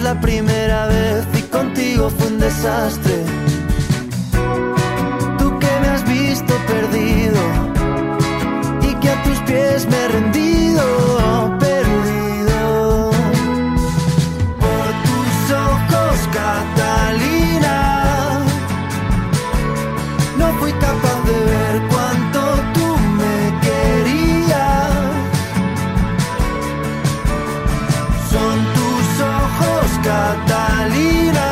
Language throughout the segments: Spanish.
la primera vez y contigo fue un desastre. Tú que me has visto perdido y que a tus pies me he rendido, perdido. Por tus ojos, Catalina, no fui capaz de ver cuánto tú me querías. Son tus ojos, Catalina,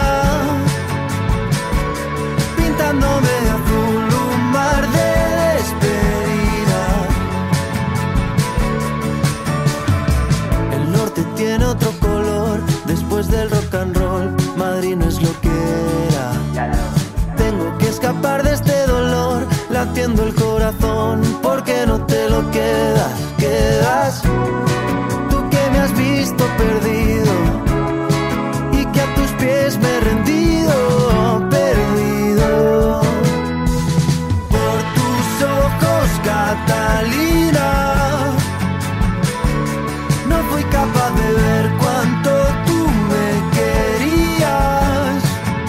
pintándome de azul un mar de despedida. El norte tiene otro color, después del rock and roll, Madrid no es lo que era. Tengo que escapar de este dolor, latiendo el corazón, porque no te lo quedas. Tú que me has visto perdido y que a tus pies me he rendido, perdido. Por tus ojos, Catalina, no fui capaz de ver cuánto tú me querías.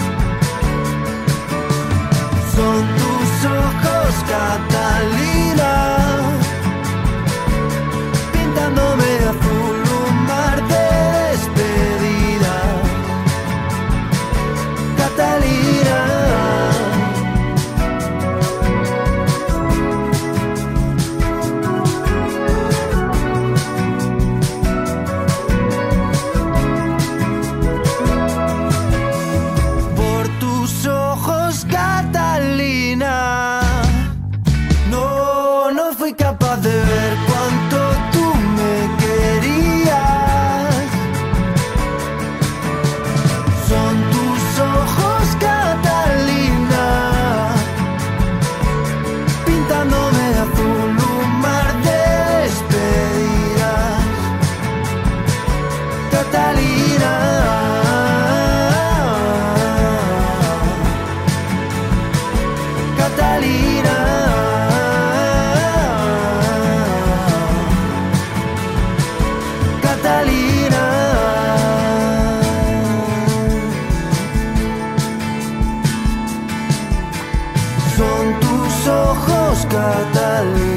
Son tus ojos, Catalina, pintándome de azul un mar de despedida. Catalina. Por tus ojos, Catalina, no fui capaz de ver cuánto tú me querías. Son tus ojos, Catalina, pintándome de azul un mar de despedidas. Catalina. Catalina, Catalina. Son tus ojos, Catalina.